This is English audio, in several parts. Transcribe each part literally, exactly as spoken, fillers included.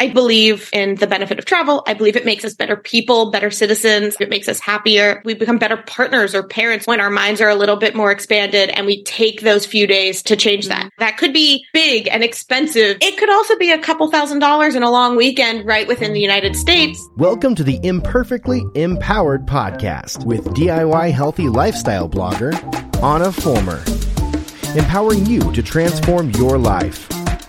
I believe in the benefit of travel. I believe it makes us better people, better citizens. It makes us happier. We become better partners or parents when our minds are a little bit more expanded and we take those few days to change that. That could be big and expensive. It could also be a couple thousand dollars in a long weekend right within the United States. Welcome to the Imperfectly Empowered podcast with D I Y healthy lifestyle blogger, Anna Fulmer. Empowering you to transform your life,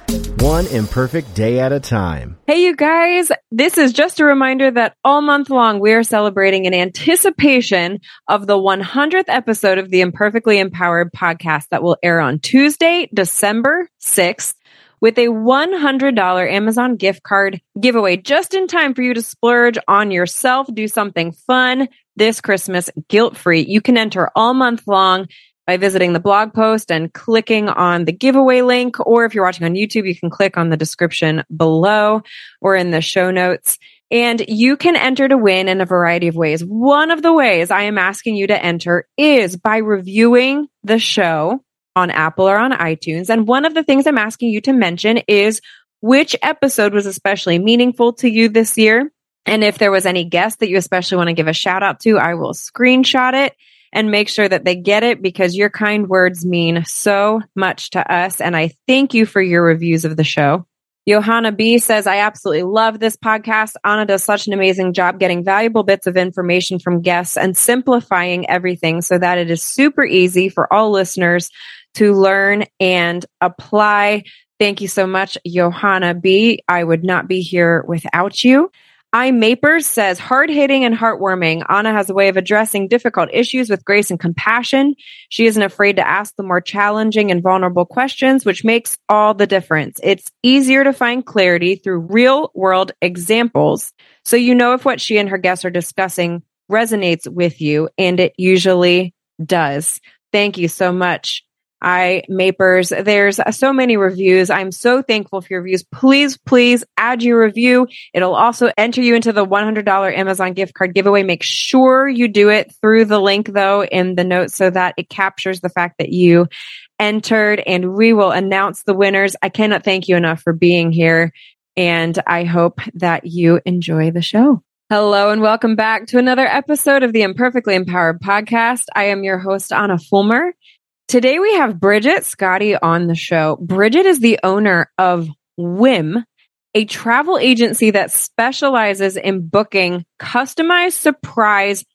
one imperfect day at a time. Hey, you guys, this is just a reminder that all month long we are celebrating in anticipation of the one hundredth episode of the Imperfectly Empowered podcast that will air on Tuesday, December sixth, with a one hundred dollars Amazon gift card giveaway just in time for you to splurge on yourself, do something fun this Christmas guilt-free. You can enter all month long by visiting the blog post and clicking on the giveaway link. Or if you're watching on YouTube, you can click on the description below or in the show notes. And you can enter to win in a variety of ways. One of the ways I am asking you to enter is by reviewing the show on Apple or on iTunes. And one of the things I'm asking you to mention is which episode was especially meaningful to you this year. And if there was any guest that you especially want to give a shout out to, I will screenshot it and make sure that they get it, because your kind words mean so much to us. And I thank you for your reviews of the show. Johanna B says, I absolutely love this podcast. Anna does such an amazing job getting valuable bits of information from guests and simplifying everything so that it is super easy for all listeners to learn and apply. Thank you so much, Johanna B. I would not be here without you. I Mapers says, hard-hitting and heartwarming. Anna has a way of addressing difficult issues with grace and compassion. She isn't afraid to ask the more challenging and vulnerable questions, which makes all the difference. It's easier to find clarity through real-world examples, so you know if what she and her guests are discussing resonates with you, and it usually does. Thank you so much, I Mapers. There's so many reviews. I'm so thankful for your reviews. Please, please add your review. It'll also enter you into the one hundred dollars Amazon gift card giveaway. Make sure you do it through the link, though, in the notes so that it captures the fact that you entered, and we will announce the winners. I cannot thank you enough for being here, and I hope that you enjoy the show. Hello and welcome back to another episode of the Imperfectly Empowered podcast. I am your host, Anna Fulmer. Today we have Bridget Scotti on the show. Bridget is the owner of Whim, a travel agency that specializes in booking customized surprise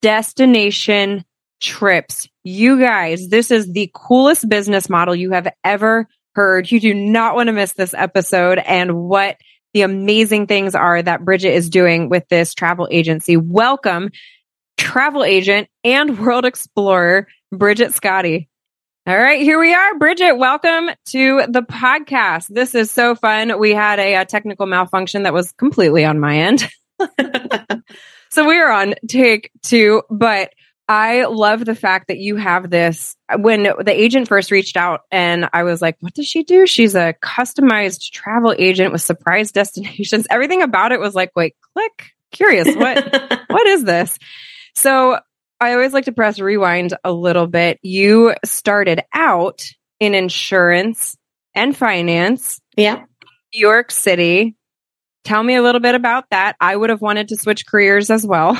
destination trips. You guys, this is the coolest business model you have ever heard. You do not want to miss this episode and what the amazing things are that Bridget is doing with this travel agency. Welcome, travel agent and world explorer, Bridget Scotti. All right, here we are. Bridget, welcome to the podcast. This is so fun. We had a, a technical malfunction that was completely on my end. So we are on take two, but I love the fact that you have this. When the agent first reached out and I was like, what does she do? She's a customized travel agent with surprise destinations. Everything about it was like, wait, click, curious. What, what is this? So I always like to press rewind a little bit. You started out in insurance and finance. Yeah. New York City. Tell me a little bit about that. I would have wanted to switch careers as well.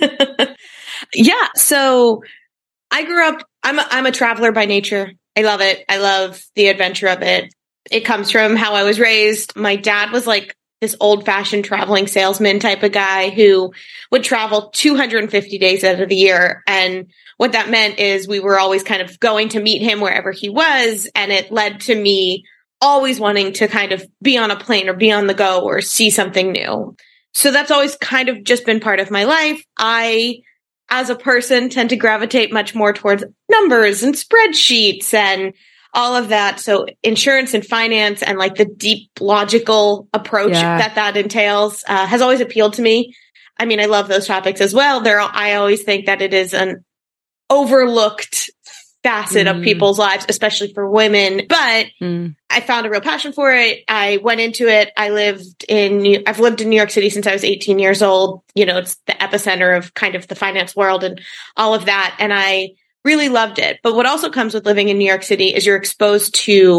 Yeah. So I grew up, I'm a, I'm a traveler by nature. I love it. I love the adventure of it. It comes from how I was raised. My dad was like this old-fashioned traveling salesman type of guy who would travel two hundred fifty days out of the year. And what that meant is we were always kind of going to meet him wherever he was. And it led to me always wanting to kind of be on a plane or be on the go or see something new. So that's always kind of just been part of my life. I, as a person, tend to gravitate much more towards numbers and spreadsheets and all of that. So insurance and finance and like the deep logical approach yeah. that that entails uh, has always appealed to me. I mean, I love those topics as well. There, I always think that it is an overlooked facet mm. of people's lives, especially for women. But mm. I found a real passion for it. I went into it. I lived in, New- I've lived in New York City since I was eighteen years old. You know, it's the epicenter of kind of the finance world and all of that. And I really loved it. But what also comes with living in New York City is you're exposed to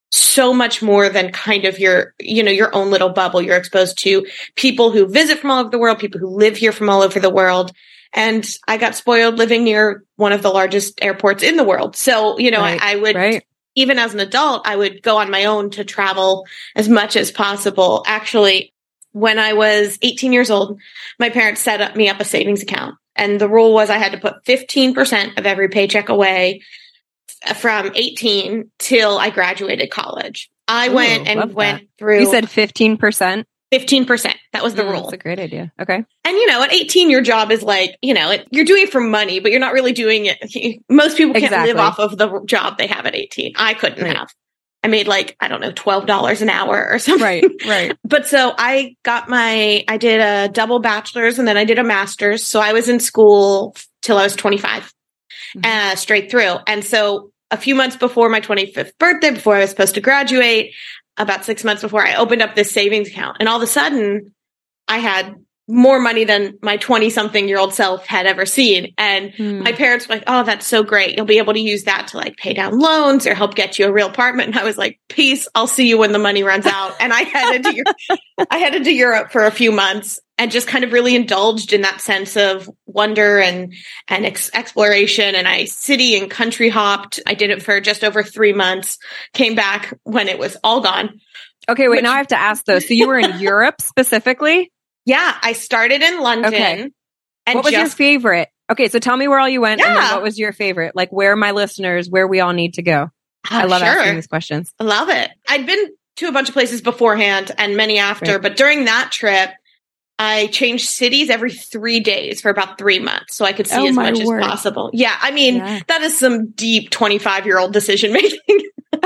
so much more than kind of your, you know, your own little bubble. You're exposed to people who visit from all over the world, people who live here from all over the world. And I got spoiled living near one of the largest airports in the world. So, you know, right, I, I would, right. even as an adult, I would go on my own to travel as much as possible. Actually, when I was eighteen years old, my parents set up me up a savings account. And the rule was I had to put fifteen percent of every paycheck away from eighteen till I graduated college. I Ooh, went and went that. through. You said fifteen percent? fifteen percent. That was the mm, rule. That's a great idea. Okay. And, you know, at eighteen, your job is like, you know, it, you're doing it for money, but you're not really doing it. Most people can't exactly. live off of the job they have at eighteen. I couldn't right. have. I made like, I don't know, twelve dollars an hour or something. Right, right. But so I got my, I did a double bachelor's and then I did a master's. So I was in school till I was twenty-five, mm-hmm. uh, straight through. And so a few months before my twenty-fifth birthday, before I was supposed to graduate, about six months before, I opened up this savings account. And all of a sudden, I had more money than my twenty-something-year-old self had ever seen. And mm. my parents were like, oh, that's so great. You'll be able to use that to like pay down loans or help get you a real apartment. And I was like, peace, I'll see you when the money runs out. And I headed to Europe. I headed to Europe for a few months and just kind of really indulged in that sense of wonder and, and ex- exploration. And I city and country hopped. I did it for just over three months, came back when it was all gone. Okay, wait, which, now I have to ask though. So you were in Europe specifically? Yeah, I started in London. Okay. And what was just, your favorite? Okay, so tell me where all you went yeah. and then what was your favorite? Like where my listeners, where we all need to go. Oh, I love sure. asking these questions. I love it. I'd been to a bunch of places beforehand and many after, right. but during that trip, I changed cities every three days for about three months so I could see oh, as much word. as possible. Yeah, I mean, yeah. that is some deep twenty-five-year-old decision making.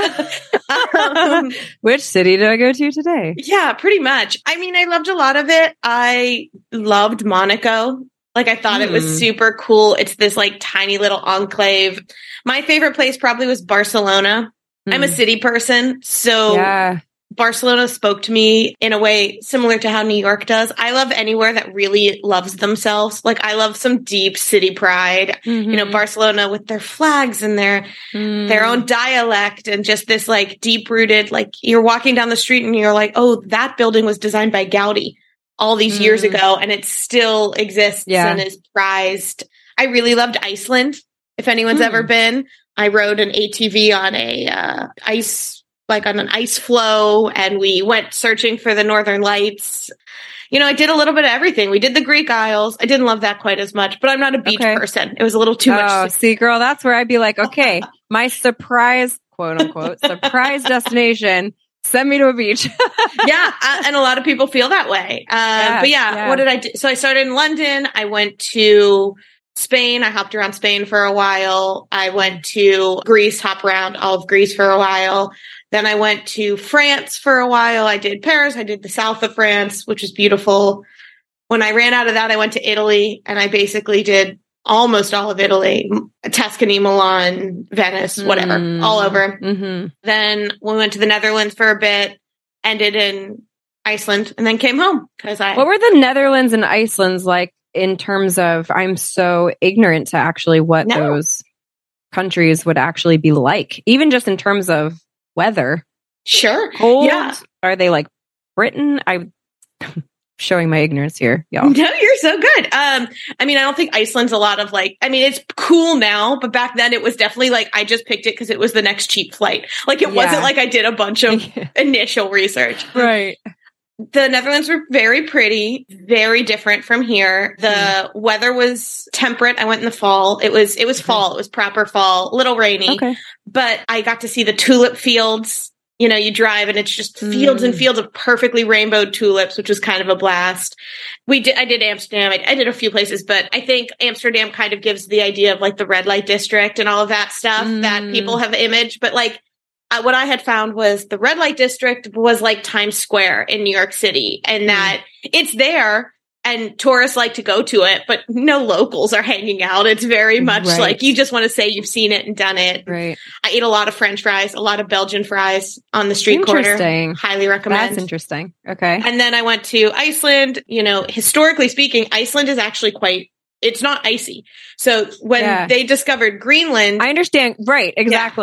um, Which city did I go to today? Yeah, pretty much. I mean, I loved a lot of it. I loved Monaco. Like, I thought mm. it was super cool. It's this like tiny little enclave. My favorite place probably was Barcelona. Mm. I'm a city person, so yeah. Barcelona spoke to me in a way similar to how New York does. I love anywhere that really loves themselves. Like, I love some deep city pride. Mm-hmm. You know, Barcelona with their flags and their mm. their own dialect and just this like deep rooted, like you're walking down the street and you're like, oh, that building was designed by Gaudi all these mm. years ago and it still exists yeah. and is prized. I really loved Iceland. If anyone's mm. ever been, I rode an A T V on a uh, ice like on an ice floe, and we went searching for the Northern Lights. You know, I did a little bit of everything. We did the Greek Isles. I didn't love that quite as much, but I'm not a beach okay. person. It was a little too oh, much. Oh, see, girl, that's where I'd be like, okay, my surprise, quote unquote, surprise destination, send me to a beach. yeah, uh, and a lot of people feel that way. Uh, yeah, but yeah, yeah, what did I do? So I started in London. I went to Spain. I hopped around Spain for a while. I went to Greece, hop around all of Greece for a while. Then I went to France for a while. I did Paris. I did the south of France, which is beautiful. When I ran out of that, I went to Italy and I basically did almost all of Italy, Tuscany, Milan, Venice, whatever, mm. all over. Mm-hmm. Then we went to the Netherlands for a bit, ended in Iceland, and then came home because I. What were the Netherlands and Iceland's like in terms of? I'm so ignorant to actually what no. those countries would actually be like, even just in terms of weather. Sure. Cold? Yeah. Are they like Britain? I'm showing my ignorance here, y'all. No, you're so good. Um, I mean, I don't think Iceland's a lot of like, I mean, it's cool now, but back then it was definitely like, I just picked it because it was the next cheap flight. Like, it yeah. wasn't like I did a bunch of initial research. Right. The Netherlands were very pretty, very different from here. The mm. weather was temperate. I went in the fall. It was, it was okay. fall. It was proper fall, a little rainy, okay. but I got to see the tulip fields. You know, you drive and it's just fields mm. and fields of perfectly rainbowed tulips, which was kind of a blast. We did, I did Amsterdam. I, I did a few places, but I think Amsterdam kind of gives the idea of like the red light district and all of that stuff mm. that people have imaged, but like, Uh, what I had found was the red light district was like Times Square in New York City, and that mm. it's there and tourists like to go to it, but no locals are hanging out. It's very much right. like you just want to say you've seen it and done it. Right. I ate a lot of French fries, a lot of Belgian fries on the street corner. Highly recommend. That's interesting. Okay. And then I went to Iceland. You know, historically speaking, Iceland is actually quite, it's not icy. So when yeah. they discovered Greenland. I understand. Right. Exactly. Yeah.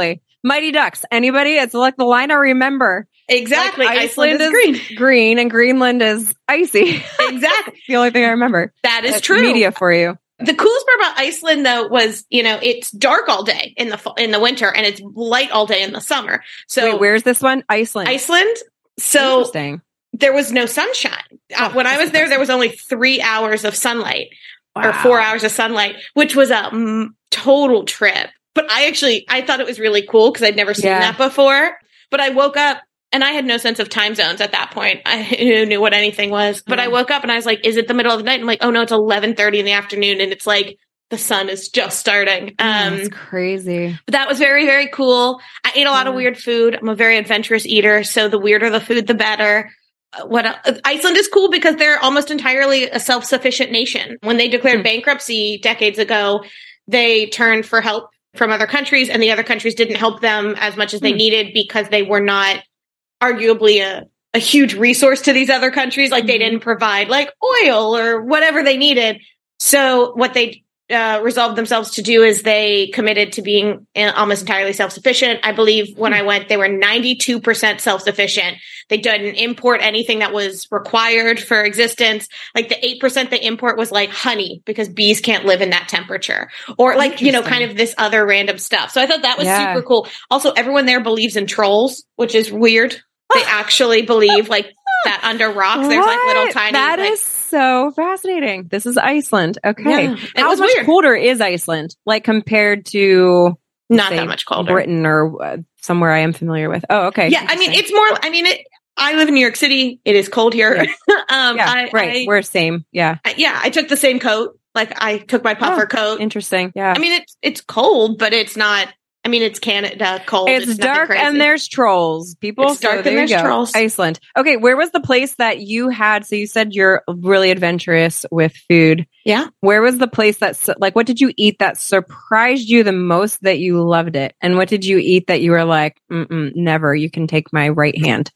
Mighty Ducks. Anybody? It's like the line I remember. Exactly. Like Iceland, Iceland is, is green. green and Greenland is icy. Exactly. The only thing I remember. That is That's true. Media for you. The coolest part about Iceland, though, was, you know, it's dark all day in the in the winter and it's light all day in the summer. So Wait, where's this one? Iceland. Iceland. So Interesting. there was no sunshine. Oh, uh, when I was there, there was only three hours of sunlight Wow. or four hours of sunlight, which was a mm, total trip. But I actually, I thought it was really cool because I'd never seen Yeah. that before. But I woke up and I had no sense of time zones at that point. I who knew what anything was. But Yeah. I woke up and I was like, is it the middle of the night? I'm like, oh no, it's eleven thirty in the afternoon. And it's like, the sun is just starting. Um, That's crazy. but that was very, very cool. I ate a lot Yeah. of weird food. I'm a very adventurous eater. So the weirder the food, the better. Uh, What el- Iceland is cool because they're almost entirely a self-sufficient nation. When they declared Hmm. bankruptcy decades ago, they turned for help from other countries, and the other countries didn't help them as much as they Hmm. needed because they were not arguably a, a huge resource to these other countries. Like they Mhm. didn't provide like oil or whatever they needed. So what they uh, resolved themselves to do is they committed to being uh, almost entirely self-sufficient. I believe when I went, they were ninety-two percent self-sufficient. They didn't import anything that was required for existence. Like the eight percent they import was like honey because bees can't live in that temperature, or like, you know, Interesting. kind of this other random stuff. So I thought that was Yeah. super cool. Also, everyone there believes in trolls, which is weird. They actually believe like that under rocks, there's like little What? tiny, That like, is so fascinating. This is Iceland. Okay. Yeah. It How was much weird. colder is Iceland? Like compared to not say, that much colder. Britain or uh, somewhere I am familiar with. Oh, okay. Yeah, I mean, Interesting. it's more, I mean, it, I live in New York City. It is cold here. um, yeah, I, right. I, We're same. Yeah. I- yeah, I took the same coat. Like I took my puffer coat. Interesting. Yeah. I mean, it's, it's cold, but it's not, I mean, it's Canada cold. It's, nothing dark crazy. and there's trolls. People, It's dark so and there you there's go. trolls. Iceland. Okay, where was the place that you had? So you said you're really adventurous with food. Yeah. Where was the place that, su- like, what did you eat that surprised you the most that you loved it? And what did you eat that you were like, Mm-mm, never, you can take my right hand?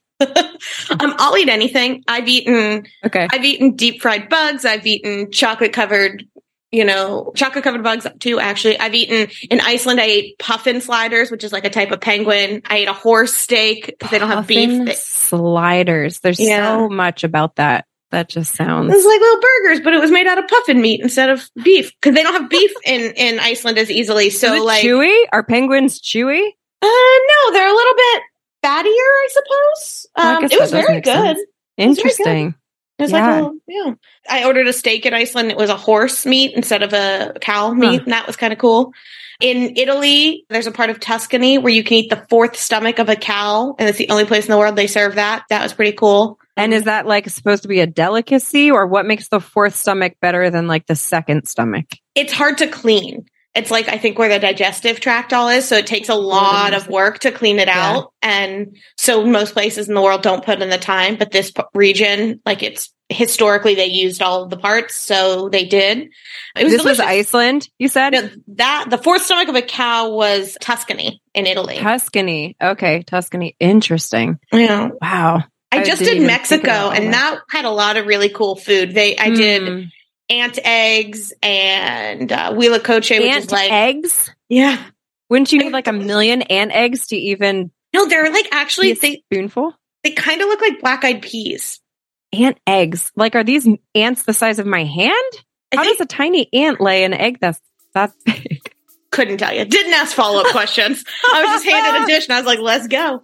um, I'll eat anything. I've eaten, Okay. I've eaten deep fried bugs. I've eaten chocolate covered, you know, chocolate covered bugs too, actually. I've eaten in Iceland, I ate puffin sliders, which is like a type of penguin. I ate a horse steak because they don't have Puffin beef. sliders. There's Yeah. so much about that. That just It sounds. was like little burgers, but it was made out of puffin meat instead of beef because they don't have beef in, in Iceland as easily. So Is it like, chewy? Are penguins chewy? uh, no, they're a little bit fattier, I suppose. Well, I Um, guess it was that does very make good. sense. was very good. Interesting. It was Yeah. like a little, yeah. I ordered a steak in Iceland. It was a horse meat instead of a cow meat, Huh. and that was kind of cool. In Italy, there's a part of Tuscany where you can eat the fourth stomach of a cow, and it's the only place in the world they serve that. That was pretty cool. And is that like supposed to be a delicacy, or what makes the fourth stomach better than like the second stomach? It's hard to clean. It's like, I think, where the digestive tract all is. So it takes a lot of work to clean it Yeah. out. And so most places in the world don't put in the time, but this p- region, like it's historically, they used all of the parts. So they did. It was This delicious. was Iceland, you said? No, that the fourth stomach of a cow was Tuscany in Italy. Tuscany. Okay, Tuscany. Interesting. Yeah. Wow. I I just didn't did even think Mexico, about all and that. that had a lot of really cool food. They, I did Hmm. ant eggs and uh, huitlacoche, which Ant is like, eggs? yeah. Wouldn't you need like a million ant eggs to even No, they're like actually be a they spoonful? they kind of look like black eyed peas. Ant eggs. Like, are these ants the size of my hand? I How think, does a tiny ant lay an egg that's that big? couldn't tell you. Didn't ask follow up questions. I was just handed a dish, and I was like, "Let's go."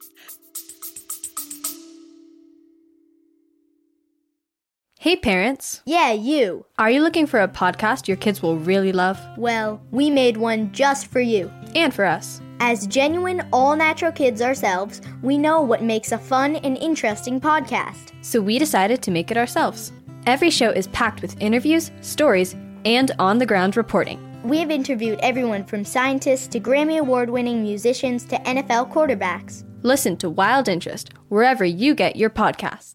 Hey parents, Yeah, you. are you looking for a podcast your kids will really love? Well, we made one just for you. And for us. As genuine, all-natural kids ourselves, we know what makes a fun and interesting podcast. So we decided to make it ourselves. Every show is packed with interviews, stories, and on-the-ground reporting. We have interviewed everyone from scientists to Grammy Award-winning musicians to N F L quarterbacks. Listen to Wild Interest wherever you get your podcasts.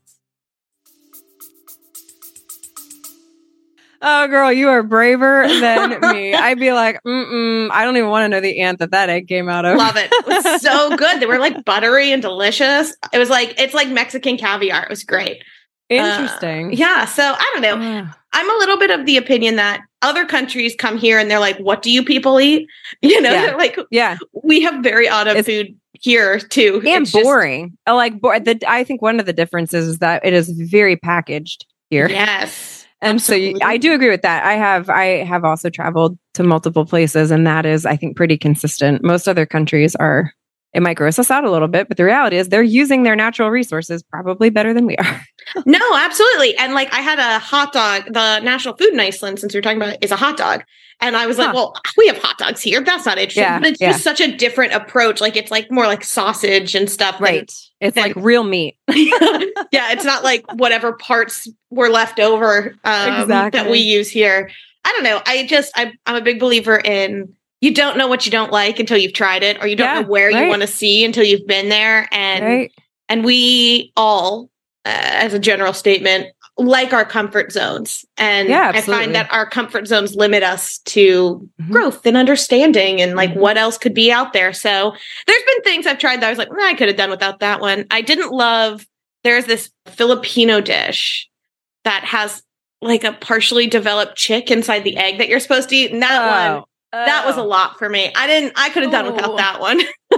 Oh, girl, you are braver than me. I'd be like, mm-mm, I don't even want to know the ant that that egg came out of. Love it. It was so good. They were like buttery and delicious. It was like it's like Mexican caviar. It was great. Interesting. Uh, yeah. So I don't know. Ah. I'm a little bit of the opinion that other countries come here and they're like, "What do you people eat?" You know, Yeah. they're like, Yeah. we have very odd of It's- food here too. And It's just- boring. I like bo- the, I think one of the differences is that it is very packaged here. Yes. And so you, absolutely. I do agree with that. I have I have also traveled to multiple places, and that is, I think, pretty consistent. Most other countries are, it might gross us out a little bit, but the reality is they're using their natural resources probably better than we are. No, absolutely. And like I had a hot dog, the national food in Iceland, since we we're talking about it, is a hot dog. And I was like, Huh. well, we have hot dogs here. That's not interesting. Yeah, but it's yeah. just such a different approach. Like it's like more like sausage and stuff. than- Right. It's then- like real meat. yeah, it's not like whatever parts were left over um, Exactly. that we use here. I don't know. I just, I, I'm a big believer in you don't know what you don't like until you've tried it, or you don't Yeah, know where right. you want to see until you've been there. And Right. and we all, uh, as a general statement, like our comfort zones. And Yeah, I absolutely. find that our comfort zones limit us to Mhm. growth and understanding and like Mhm. what else could be out there. So there's been things I've tried that I was like, "Nah, I could have done without that one. I didn't love, there's this Filipino dish that has like a partially developed chick inside the egg that you're supposed to eat. And that one, that was a Oh. lot for me. I didn't, I could have done Oh. without that one.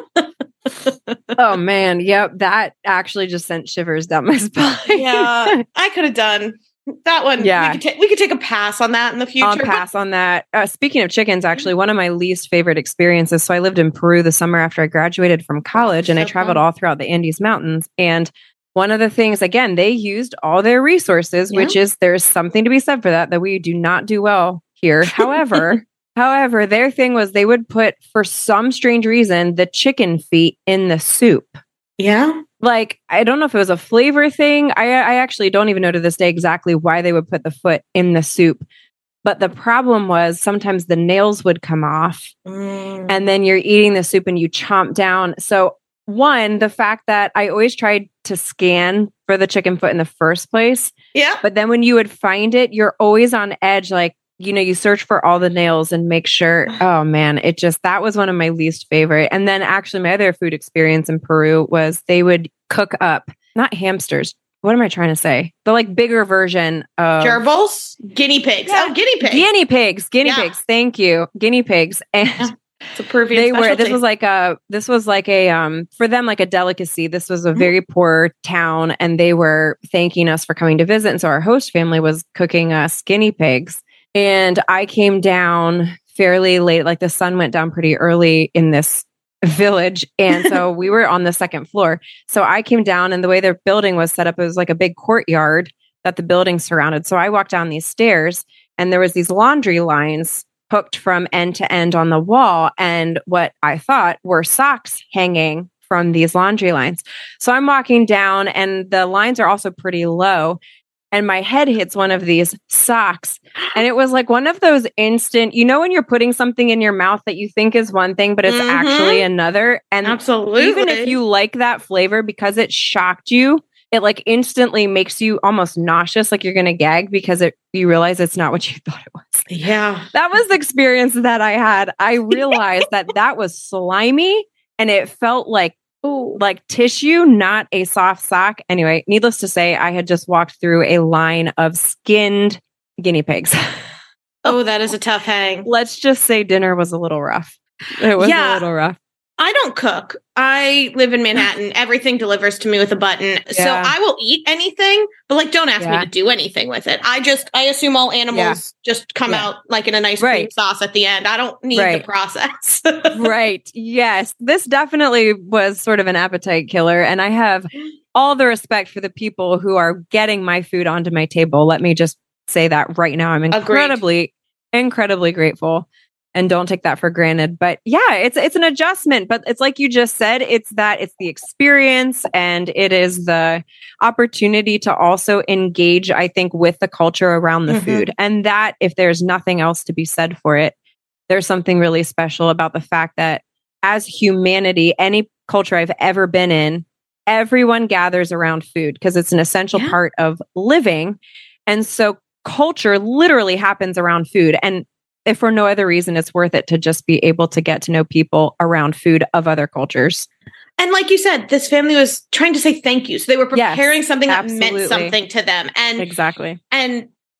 Oh man, yep. That actually just sent shivers down my spine. yeah, I could have done that one. Yeah. We could, ta- we could take a pass on that in the future. I'll pass on that. Uh, speaking of chickens, actually, one of my least favorite experiences. So I lived in Peru the summer after I graduated from college, and I so traveled fun. all throughout the Andes Mountains. And one of the things, again, they used all their resources, Yeah. which is there's something to be said for that that we do not do well here. However, however, their thing was they would put, for some strange reason, the chicken feet in the soup. Yeah. Like, I don't know if it was a flavor thing. I, I actually don't even know to this day exactly why they would put the foot in the soup. But the problem was sometimes the nails would come off, Mm. and then you're eating the soup and you chomp down. So, one, the fact that I always tried to scan for the chicken foot in the first place, yeah. but then when you would find it, you're always on edge. Like, you know, you search for all the nails and make sure. Oh man, it just, that was one of my least favorite. And then actually my other food experience in Peru was they would cook up, not hamsters. What am I trying to say? The like bigger version of Gerbils, guinea pigs. Yeah. Oh, guinea pigs. guinea pigs, guinea Yeah. pigs. Thank you. Guinea pigs. And Yeah. It's a Peruvian they were, this specialty. was like a, this was like a, um, for them, like a delicacy. This was a Mhm. very poor town, and they were thanking us for coming to visit. And so our host family was cooking us guinea pigs. And I came down fairly late, like the sun went down pretty early in this village. And so we were on the second floor. So I came down, and the way their building was set up, it was like a big courtyard that the building surrounded. So I walked down these stairs, and there was these laundry lines hooked from end to end on the wall, and what I thought were socks hanging from these laundry lines. So I'm walking down, and the lines are also pretty low, and my head hits one of these socks. And it was like one of those instant, you know, when you're putting something in your mouth that you think is one thing, but it's Mhm. actually another. And Absolutely. even if you like that flavor, because it shocked you, it like instantly makes you almost nauseous, like you're going to gag, because it you realize it's not what you thought it was. Yeah. That was the experience that I had. I realized that that was slimy, and it felt like like tissue, not a soft sock. Anyway, needless to say, I had just walked through a line of skinned guinea pigs. Oh, that is a tough hang. Let's just say dinner was a little rough. It was Yeah. a little rough. I don't cook. I live in Manhattan. Everything delivers to me with a button. So Yeah. I will eat anything, but like don't ask Yeah. me to do anything with it. I just I assume all animals just come Yeah. out like in a nice cream Right. sauce at the end. I don't need Right. the process. Right. Yes. This definitely was sort of an appetite killer. And I have all the respect for the people who are getting my food onto my table. Let me just say that right now. I'm Agreed. incredibly, incredibly grateful, and don't take that for granted. But yeah, it's it's an adjustment. But it's like you just said, it's that it's the experience, and it is the opportunity to also engage, I think, with the culture around the Mhm. food. And that, if there's nothing else to be said for it, there's something really special about the fact that as humanity, any culture I've ever been in, everyone gathers around food because it's an essential Yeah. part of living. And so culture literally happens around food. And if for no other reason, it's worth it to just be able to get to know people around food of other cultures. And like you said, this family was trying to say thank you. So they were Yes, preparing something that absolutely. meant something to them. And Exactly. and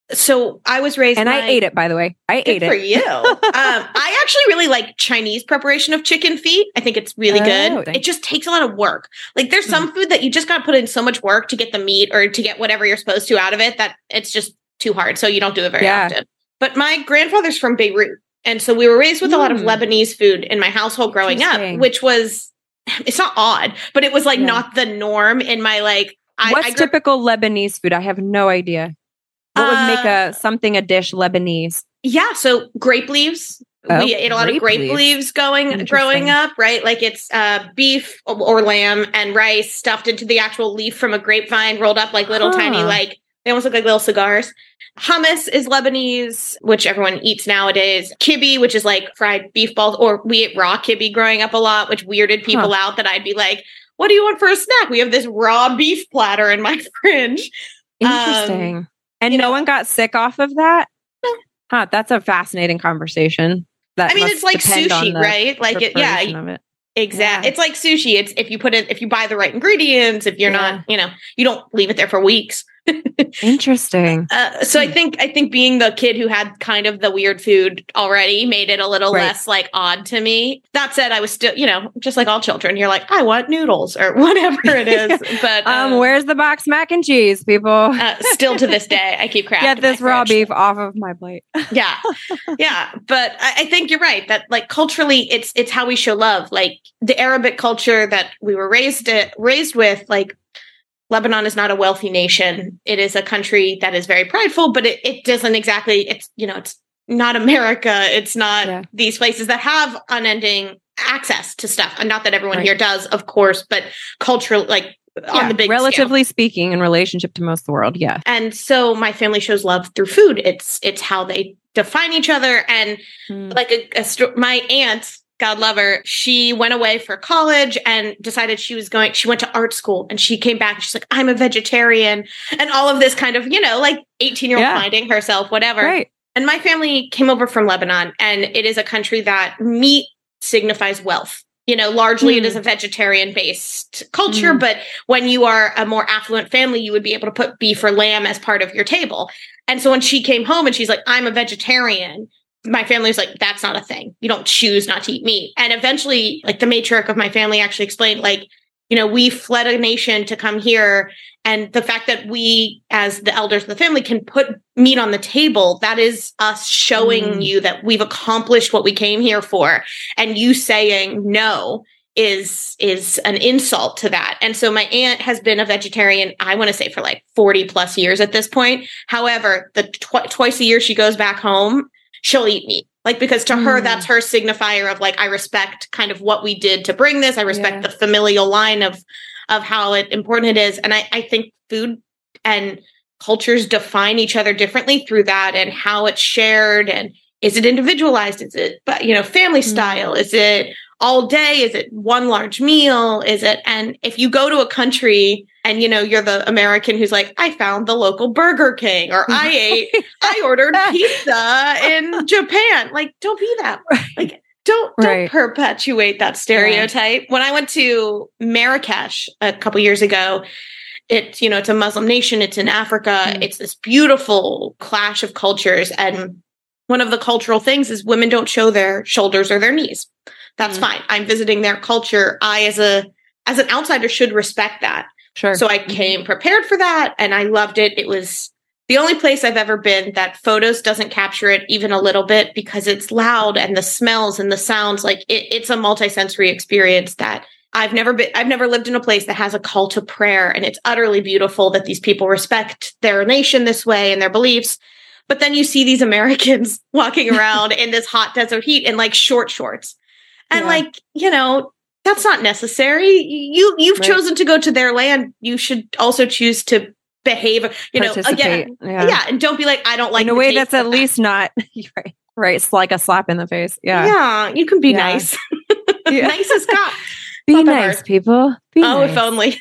So I was raised, and my, I ate it, by the way. I good ate it for you. um, I actually really like Chinese preparation of chicken feet. I think it's really Oh, good. thank- It just takes a lot of work. Like there's Hmm. some food that you just got to put in so much work to get the meat or to get whatever you're supposed to out of it that it's just too hard. So you don't do it very Yeah. often. But my grandfather's from Beirut. And so we were raised with a lot of Mm. Lebanese food in my household growing up, Interesting. which was, it's not odd, but it was like Yeah. not the norm in my like, I, What's I grew- typical Lebanese food? I have no idea. What would make Uh, a something a dish Lebanese? Yeah, so grape leaves. Oh, we ate a lot grape of grape leaves. leaves, going Interesting. growing up, right? Like it's uh, beef or, or lamb and rice stuffed into the actual leaf from a grapevine, rolled up like little Huh. tiny, like they almost look like little cigars. Hummus is Lebanese, which everyone eats nowadays. Kibbe, which is like fried beef balls, or we ate raw kibbe growing up a lot, which weirded people out that I'd be like, "What do you want for a snack? We have this raw beef platter in my fridge." Interesting. Um, and you no know- one got sick off of that? No. Huh, that's a fascinating conversation. That I mean, must it's like depend on sushi, the right? Like it, yeah, preparation of it. exactly. Yeah. It's like sushi. It's if you put it, if you buy the right ingredients, if you're Yeah. not, you know, you don't leave it there for weeks. Interesting. Uh, so I think I think being the kid who had kind of the weird food already made it a little Right. less like odd to me. That said, I was still, you know, just like all children, you're like, I want noodles or whatever it is. But Um, um, where's the box mac and cheese, people? uh, still to this day, I keep crap. Get in my this raw fridge. beef off of my plate. Yeah, yeah. But I, I think you're right that like culturally, it's it's how we show love. Like the Arabic culture that we were raised uh, raised with, like. Lebanon is not a wealthy nation. It is a country that is very prideful, but it, it doesn't exactly, it's, you know, it's not America. It's not Yeah. these places that have unending access to stuff. And not that everyone Right. here does, of course, but cultural, like on Yeah, the big scale. relatively speaking, in relationship to most of the world, yeah. And so my family shows love through food. It's, it's how they define each other. And Mm. like a, a sto- my aunt, God love her, she went away for college and decided she was going, she went to art school and she came back and she's like, I'm a vegetarian and all of this kind of, you know, like eighteen year old Yeah. finding herself, whatever. Right. And my family came over from Lebanon and it is a country that meat signifies wealth. You know, largely it Mm. is a vegetarian based culture, Mm. but when you are a more affluent family, you would be able to put beef or lamb as part of your table. And so when she came home and she's like, I'm a vegetarian, my family was like, that's not a thing. You don't choose not to eat meat. And eventually, like the matriarch of my family actually explained, like, you know, we fled a nation to come here. And the fact that we, as the elders of the family, can put meat on the table, that is us showing Mm. you that we've accomplished what we came here for. And you saying no is is an insult to that. And so my aunt has been a vegetarian, I want to say for like forty plus years at this point. However, the tw- twice a year she goes back home, she'll eat meat. Like, because to her, Mm. that's her signifier of like, I respect kind of what we did to bring this. I respect Yeah. the familial line of, of how it, important it is. And I, I think food and cultures define each other differently through that and how it's shared. And is it individualized? Is it, but you know, family Mm. style? Is it all day? Is it one large meal? Is it, and if you go to a country and, you know, you're the American who's like, I found the local Burger King, or I ate, I ordered pizza in Japan. Like, don't be that. Like, don't, don't Right. perpetuate that stereotype. When I went to Marrakesh a couple years ago, it's, you know, it's a Muslim nation. It's in Africa. Mm. It's this beautiful clash of cultures. And one of the cultural things is women don't show their shoulders or their knees. That's Mm. fine. I'm visiting their culture. I, as a, as an outsider, should respect that. Sure. So I came prepared for that and I loved it. It was the only place I've ever been that photos doesn't capture it even a little bit because it's loud and the smells and the sounds. Like it, it's a multisensory experience that I've never been, I've never lived in a place that has a call to prayer. And it's utterly beautiful that these people respect their nation this way and their beliefs. But then you see these Americans walking around in this hot desert heat in like short shorts. And Yeah. like, you know, that's not necessary. You, you've Right. chosen to go to their land. You should also choose to behave, you know, again, Participate. yeah. Yeah. And don't be like, I don't like In a the way taste that's of at that. least not right. Right. It's like a slap in the face. Yeah. Yeah, you can be Yeah. nice. Yeah. Nice as God. Be Not that nice, hard. people. Be Oh, nice. if only.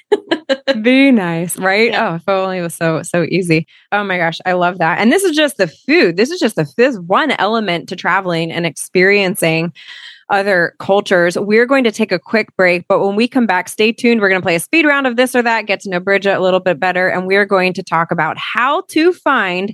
Be nice, right? Yeah. Oh, if only it was so so easy. Oh my gosh, I love that. And this is just the food. This is just the this one element to traveling and experiencing other cultures. We're going to take a quick break, but when we come back, stay tuned. We're going to play a speed round of this or that, get to know Bridget a little bit better, and we're going to talk about how to find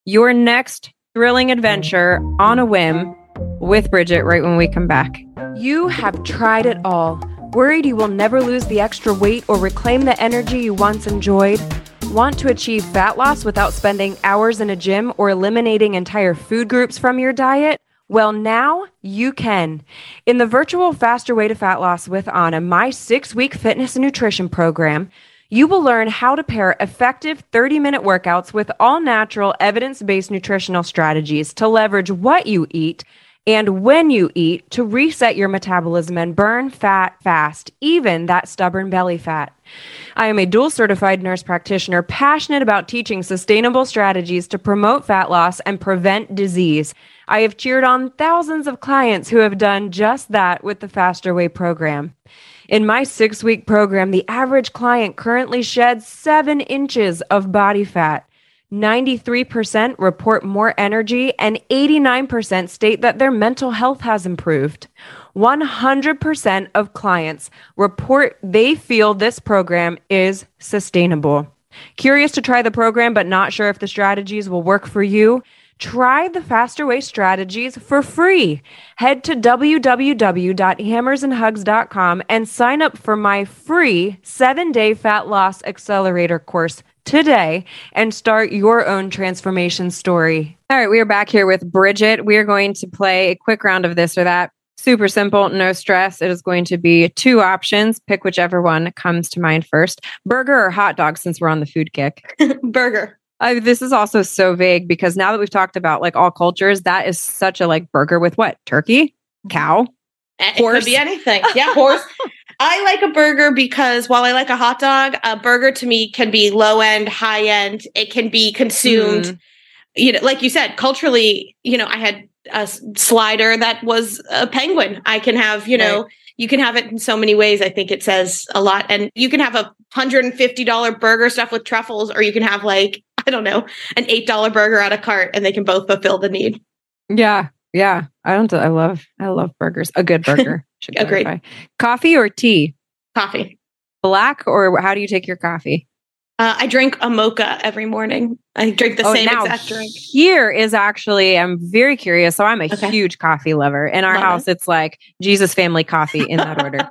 your next thrilling adventure on a whim with Bridget right when we come back. You have tried it all. Worried you will never lose the extra weight or reclaim the energy you once enjoyed? Want to achieve fat loss without spending hours in a gym or eliminating entire food groups from your diet? Well, now you can. In the virtual Faster Way to Fat Loss with Anna, my six-week fitness and nutrition program, you will learn how to pair effective thirty-minute workouts with all-natural, evidence-based nutritional strategies to leverage what you eat and when you eat to reset your metabolism and burn fat fast, even that stubborn belly fat. I am a dual certified nurse practitioner passionate about teaching sustainable strategies to promote fat loss and prevent disease. I have cheered on thousands of clients who have done just that with the Faster Way program. In my six-week program, the average client currently sheds seven inches of body fat. ninety-three percent report more energy and eighty-nine percent state that their mental health has improved. one hundred percent of clients report they feel this program is sustainable. Curious to try the program but not sure if the strategies will work for you? Try the Faster Way strategies for free. Head to w w w dot hammers and hugs dot com and sign up for my free seven-day fat loss accelerator course today and start your own transformation story. All right, we are back here with Bridget. We are going to play a quick round of this or that. Super simple, no stress. It is going to be two options. Pick whichever one comes to mind first. Burger or hot dog, since we're on the food kick. Burger. Uh, this is also so vague because now that we've talked about like all cultures, that is such a like burger with what? Turkey? Cow? It Horse? could be anything. Yeah, horse. I like a burger because while I like a hot dog, a burger to me can be low end, high end. It can be consumed. Mm. You know, like you said, culturally, you know, I had a slider that was a penguin. I can have, you know, right. You can have it in so many ways. I think it says a lot. And you can have a one hundred fifty dollars burger stuffed with truffles, or you can have like, I don't know, an eight dollars burger at a cart, and they can both fulfill the need. Yeah. Yeah. I don't, I love, I love burgers. A good burger. Should Agreed. Coffee or tea? Coffee. Black, or how do you take your coffee? Uh, I drink a mocha every morning. I drink the oh, same now exact drink. Here is actually, I'm very curious. So I'm a okay. huge coffee lover. In our Love house, it. It's like Jesus family coffee in that order.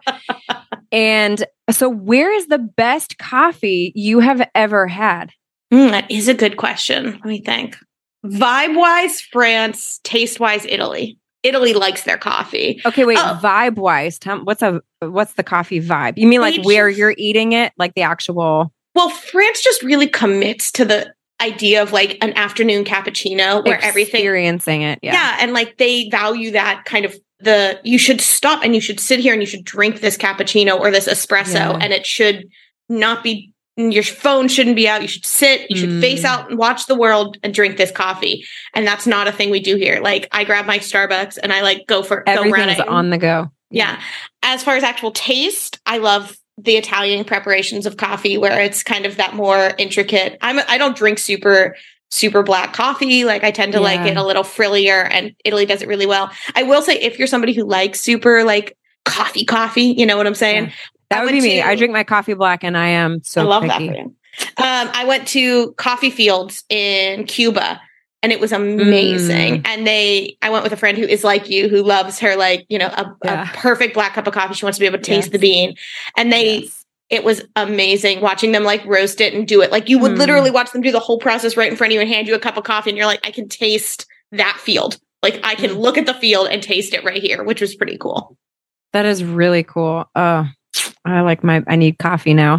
And so where is the best coffee you have ever had? Mm, that is a good question. Let me think. Vibe-wise, France. Taste-wise, Italy. Italy likes their coffee. Okay, wait. Oh. Vibe-wise, what's a what's the coffee vibe? You mean like They where just, you're eating it, like the actual? Well, France just really commits to the idea of like an afternoon cappuccino where everything experiencing it. Yeah. Yeah, and like they value that kind of the you should stop and you should sit here and you should drink this cappuccino or this espresso, yeah. and it should not be. Your phone shouldn't be out. You should sit, you should mm. face out and watch the world and drink this coffee. And that's not a thing we do here. Like I grab my Starbucks and I like go for everything's go on the go. Yeah. yeah. As far as actual taste, I love the Italian preparations of coffee where it's kind of that more intricate. I'm I don't drink super super black coffee. Like I tend to yeah. like it a little frillier, and Italy does it really well. I will say if you're somebody who likes super like coffee coffee, you know what I'm saying? Yeah. That would be me. To, I drink my coffee black, and I am so I love picky. that for you. Um, I went to Coffee Fields in Cuba, and it was amazing. Mm. And they, I went with a friend who is like you, who loves her like you know a, yeah. a perfect black cup of coffee. She wants to be able to taste yes. the bean, and they. Yes. It was amazing watching them like roast it and do it. Like you would mm. literally watch them do the whole process right in front of you and hand you a cup of coffee, and you're like, I can taste that field. Like I can mm. look at the field and taste it right here, which was pretty cool. That is really cool. Oh. I like my, I need coffee now.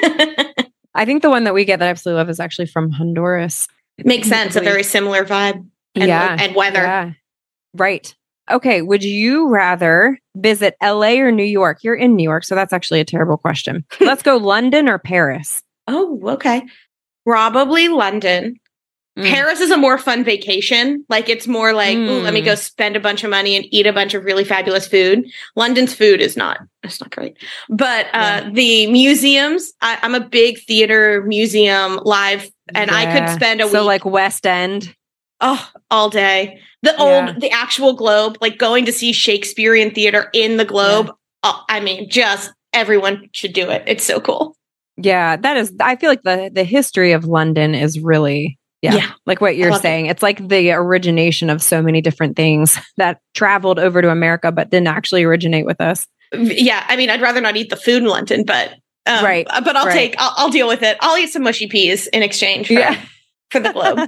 I think the one that we get that I absolutely love is actually from Honduras. It makes sense. A very similar vibe and, yeah, and weather. Yeah. Right. Okay. Would you rather visit L A or New York? You're in New York, so that's actually a terrible question. Let's go London or Paris. Oh, okay. Probably London. Mm. Paris is a more fun vacation. Like it's more like, mm. ooh, let me go spend a bunch of money and eat a bunch of really fabulous food. London's food is not, it's not great. But uh, yeah. the museums, I, I'm a big theater museum live, and yeah. I could spend a so week. like West End. Oh, all day. The yeah. old, the actual Globe, like going to see Shakespearean theater in the Globe. Yeah. Oh, I mean, just everyone should do it. It's so cool. Yeah, that is, I feel like the, the history of London is really Yeah. Yeah. Like what you're love saying. It's like the origination of so many different things that traveled over to America, but didn't actually originate with us. Yeah. I mean, I'd rather not eat the food in London, but, um, Right. but I'll right. take, I'll, I'll deal with it. I'll eat some mushy peas in exchange for, Yeah. for the globe.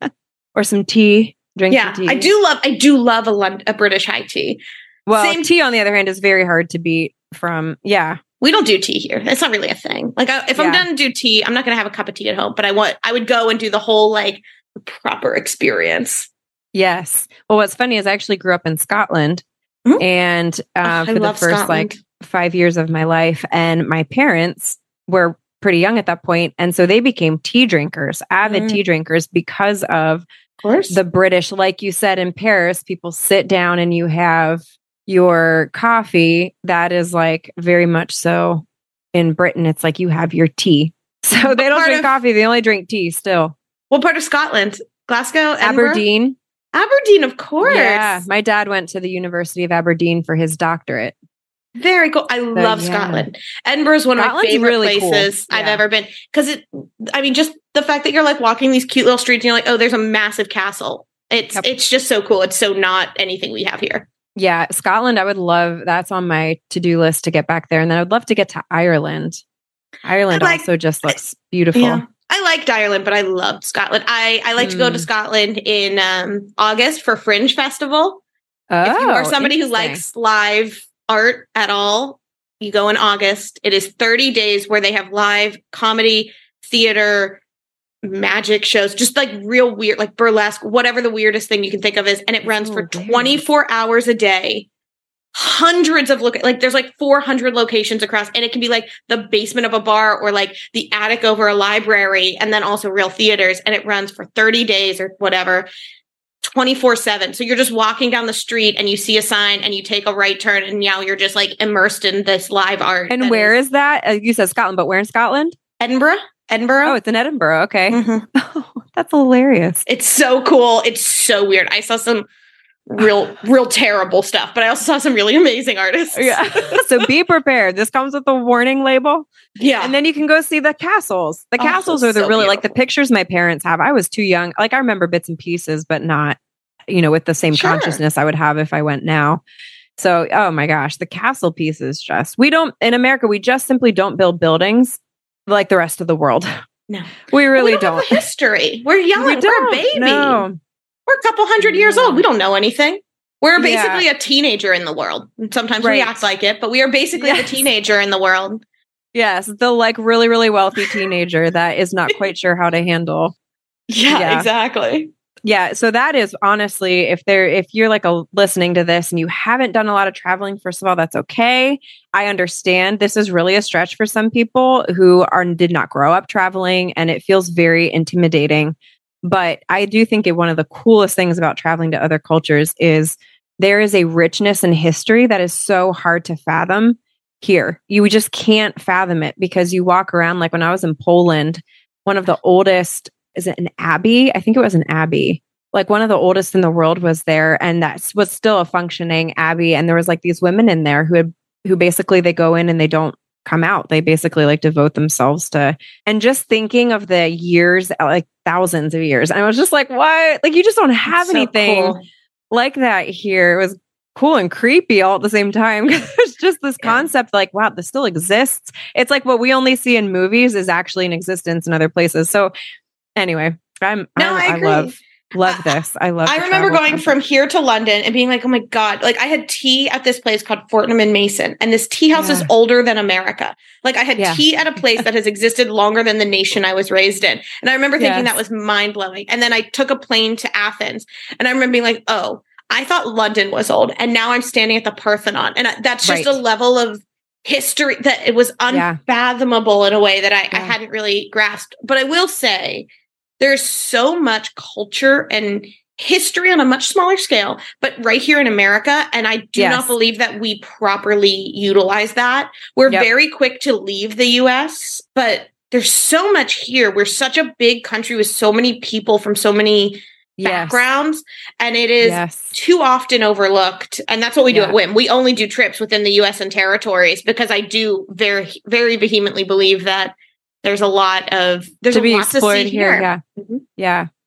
Or some tea. Drink Yeah. some tea. I do love, I do love a, Lon- a British high tea. Well, Same- tea, on the other hand, is very hard to beat from, yeah. We don't do tea here. That's not really a thing. Like I, if Yeah. I'm done to do tea, I'm not going to have a cup of tea at home, but I want, I would go and do the whole like proper experience. Yes. Well, what's funny is I actually grew up in Scotland Mhm. and uh, Oh, for I the love first Scotland. like five years of my life. And my parents were pretty young at that point, and so they became tea drinkers, avid Mm. tea drinkers, because of Of course. the British. Like you said, in Paris, people sit down and you have your coffee. That is like very much so in Britain. It's like you have your tea. So What they don't part drink of- coffee. They only drink tea still. What part of Scotland? Glasgow? Edinburgh? Aberdeen. Aberdeen, of course. Yeah. My dad went to the University of Aberdeen for his doctorate. Very cool. I love yeah. Scotland. Edinburgh is one of my Scotland's favorite really cool. places I've Yeah. ever been. Because it, I mean, just the fact that you're like walking these cute little streets and you're like, oh, there's a massive castle. It's Yep. it's just so cool. It's so not anything we have here. Yeah. Scotland, I would love, that's on my to-do list to get back there. And then I would love to get to Ireland. Ireland I like- also just looks beautiful. Yeah. I liked Ireland, but I loved Scotland. I, I like to go to Mm. Scotland in um, August for Fringe Festival. Oh, If you are somebody who interesting. likes live art at all, you go in August. It is thirty days where they have live comedy, theater, magic shows, just like real weird, like burlesque, whatever the weirdest thing you can think of is. And it runs Oh, for weird. twenty-four hours a day. Hundreds of look like there's like four hundred locations across, and it can be like the basement of a bar or like the attic over a library, and then also real theaters. And it runs for thirty days or whatever, twenty-four seven. So you're just walking down the street and you see a sign and you take a right turn, and now you're just like immersed in this live art. And that where is is that? Uh, you said Scotland, but where in Scotland? Edinburgh? Edinburgh. Oh, it's in Edinburgh. Okay. Mhm. Oh, that's hilarious. It's so cool. It's so weird. I saw some real, real terrible stuff, but I also saw some really amazing artists. Yeah. So be prepared. This comes with a warning label. Yeah. And then you can go see the castles. The Oh, castles are the so really like the beautiful. pictures my parents have. I was too young. Like I remember bits and pieces, but not, you know, with the same Sure. consciousness I would have if I went now. So, oh my gosh, the castle pieces just, we don't, in America, we just simply don't build buildings like the rest of the world. No. We really we don't, don't. have a history. We're young. We We're a don't. baby. No. We're a couple hundred years No. old. We don't know anything. We're Yeah. basically a teenager in the world. Sometimes we Right. act like it, but we are basically Yes. the teenager in the world. Yes, the like really, really wealthy teenager that is not quite sure how to handle. Yeah, Yeah. exactly. Yeah, so that is honestly, if there, if you're like a listening to this and you haven't done a lot of traveling, first of all, that's okay. I understand this is really a stretch for some people who are did not grow up traveling, and it feels very intimidating. But I do think it, one of the coolest things about traveling to other cultures is there is a richness in history that is so hard to fathom here. You just can't fathom it because you walk around, like when I was in Poland, one of the oldest, is it an abbey? I think it was an abbey. Like one of the oldest in the world was there, and that was still a functioning abbey. And there was like these women in there who had, who basically they go in and they don't come out. They basically like devote themselves to, and just thinking of the years, like thousands of years. And I was just like, what? Like you just don't have It's so anything cool. like that here. It was cool and creepy all at the same time. There's just this Yeah. concept like, wow, this still exists. It's like what we only see in movies is actually in existence in other places. So anyway, I'm, No, I'm I I, agree. love, love this. I love I the remember travel going concept. from here to London and being like, oh my God, like I had tea at this place called Fortnum and Mason. And this tea house is Yeah. older than America. Like I had Yeah. tea at a place that has existed longer than the nation I was raised in. And I remember thinking Yes. that was mind blowing. And then I took a plane to Athens and I remember being like, oh, I thought London was old. And now I'm standing at the Parthenon. And I- that's just Right. a level of history that it was Yeah. unfathomable in a way that I, I Yeah. hadn't really grasped. But I will say there's so much culture and history on a much smaller scale, but right here in America. And I do Yes. not believe that we properly utilize that. We're Yep. very quick to leave the U S, but there's so much here. We're such a big country with so many people from so many Yes. backgrounds, and it is Yes. too often overlooked. And that's what we do Yeah. at W I M. We only do trips within the U S and territories because I do very, very vehemently believe that there's a lot of there's To a be lot explored to see here. here. Yeah. Mhm. Yeah.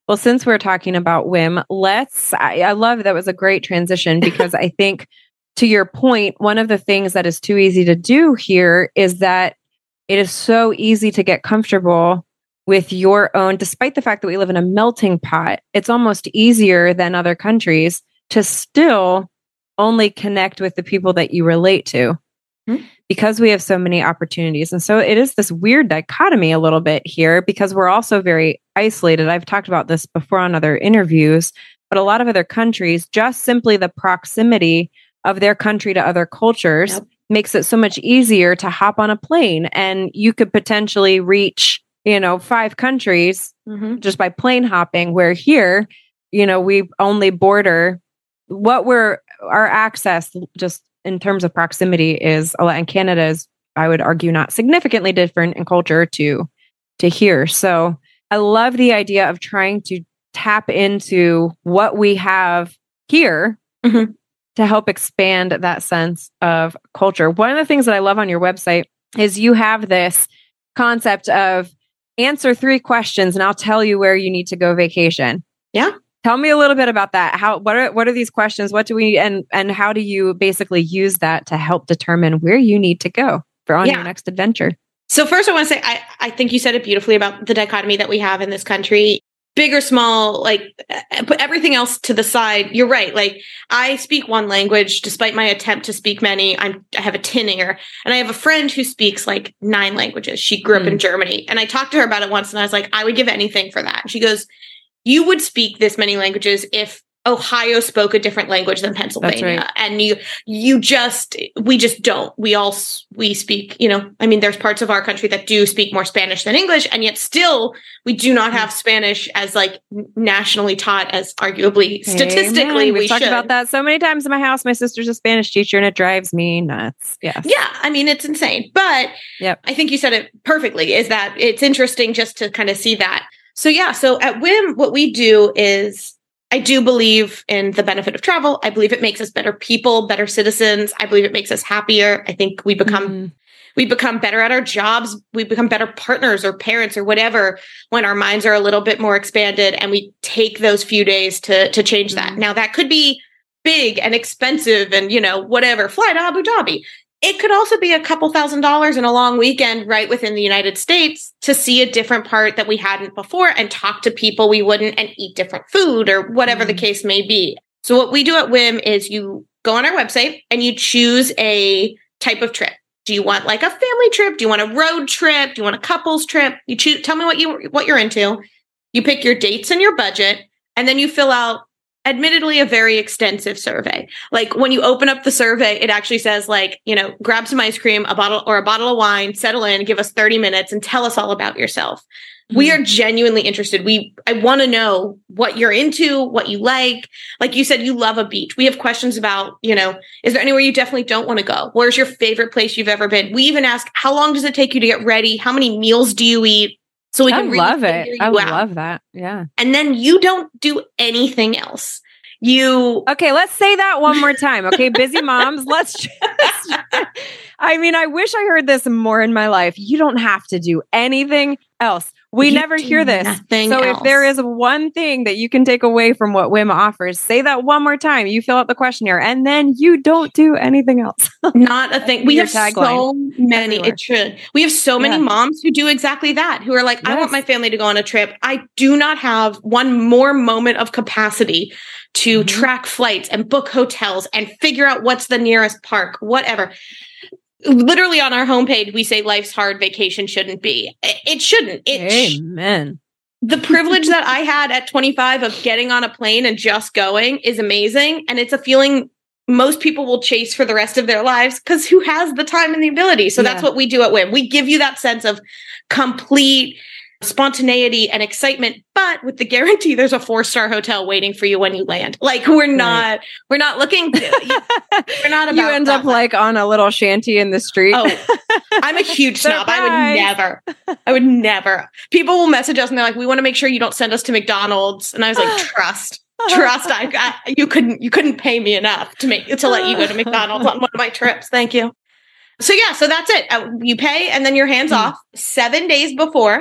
Well, since we're talking about W I M, let's, I, I love that was a great transition because I think to your point, one of the things that is too easy to do here is that it is so easy to get comfortable with your own, despite the fact that we live in a melting pot, it's almost easier than other countries to still only connect with the people that you relate to mm-hmm. because we have so many opportunities. And so it is this weird dichotomy a little bit here because we're also very isolated. I've talked about this before on other interviews, but a lot of other countries, just simply the proximity of their country to other cultures yep. makes it so much easier to hop on a plane and you could potentially reach, you know, five countries mm-hmm. just by plane hopping, where here, you know, we only border what we're, our access just in terms of proximity is a lot, and Canada is, I would argue, not significantly different in culture to, to here. So I love the idea of trying to tap into what we have here mm-hmm. to help expand that sense of culture. One of the things that I love on your website is you have this concept of answer three questions and I'll tell you where you need to go vacation. Yeah. Tell me a little bit about that. How, what are, what are these questions? What do we, and, and how do you basically use that to help determine where you need to go for on yeah. your next adventure? So first I want to say, I, I think you said it beautifully about the dichotomy that we have in this country. Big or small, like put everything else to the side. You're right. Like I speak one language, despite my attempt to speak many. I'm, I have a tin ear, and I have a friend who speaks like nine languages. She grew up mm. in Germany, and I talked to her about it once, and I was like, I would give anything for that. And she goes, "You would speak this many languages if Ohio spoke a different language than Pennsylvania." Right. And you, you just, we just don't. We all, we speak, you know, I mean, there's parts of our country that do speak more Spanish than English, and yet still we do not have Spanish as like nationally taught as arguably statistically Amen. We've we talked should. about that so many times in my house. My sister's a Spanish teacher and it drives me nuts. Yes. Yeah. I mean, it's insane, but yep. I think you said it perfectly, is that it's interesting just to kind of see that. So yeah, so at W I M, what we do is, I do believe in the benefit of travel. I believe it makes us better people, better citizens. I believe it makes us happier. I think we become mm-hmm. we become better at our jobs. We become better partners or parents or whatever when our minds are a little bit more expanded and we take those few days to to change mm-hmm. that. Now that could be big and expensive and, you know, whatever, fly to Abu Dhabi. It could also be a couple thousand dollars in a long weekend right within the United States to see a different part that we hadn't before and talk to people we wouldn't and eat different food or whatever mm. the case may be. So what we do at W I M is you go on our website and you choose a type of trip. Do you want like a family trip? Do you want a road trip? Do you want a couples trip? You choose, tell me what you, what you're into. You pick your dates and your budget, and then you fill out admittedly a very extensive survey. Like when you open up the survey, it actually says like, you know, grab some ice cream, a bottle or a bottle of wine, settle in, give us thirty minutes and tell us all about yourself. Mm-hmm. We are genuinely interested. We, I want to know what you're into, what you like. Like you said, you love a beach. We have questions about, you know, is there anywhere you definitely don't want to go? Where's your favorite place you've ever been? We even ask, how long does it take you to get ready? How many meals do you eat? So we I can really love it. I out. love that. Yeah. And then you don't do anything else. You okay? Let's say that one more time. Okay, busy moms. Let's. Just, I mean, I wish I heard this more in my life. You don't have to do anything else. We you never hear this. So else. If there is one thing that you can take away from what W I M offers, say that one more time. You fill out the questionnaire, and then you don't do anything else. Not a thing. We have so line. many. Everywhere. It should. We have so many yeah. moms who do exactly that. Who are like, yes. I want my family to go on a trip. I do not have one more moment of capacity to mm-hmm. track flights and book hotels and figure out what's the nearest park, whatever. Literally on our homepage, we say life's hard, vacation shouldn't be. It shouldn't. It Amen. Sh- the privilege that I had at twenty-five of getting on a plane and just going is amazing. And it's a feeling most people will chase for the rest of their lives because who has the time and the ability? So yeah. that's what we do at W I M. We give you that sense of complete spontaneity and excitement, but with the guarantee there's a four-star hotel waiting for you when you land. Like we're not, right. we're not looking, to, we're not about You end up like on a little shanty in the street. Oh, I'm a huge snob. I would never, I would never. People will message us and they're like, we want to make sure you don't send us to McDonald's. And I was like, trust, trust. I, I you couldn't, you couldn't pay me enough to make, to let you go to McDonald's on one of my trips. Thank you. So yeah, so that's it. Uh, you pay and then your hands mm. off seven days before.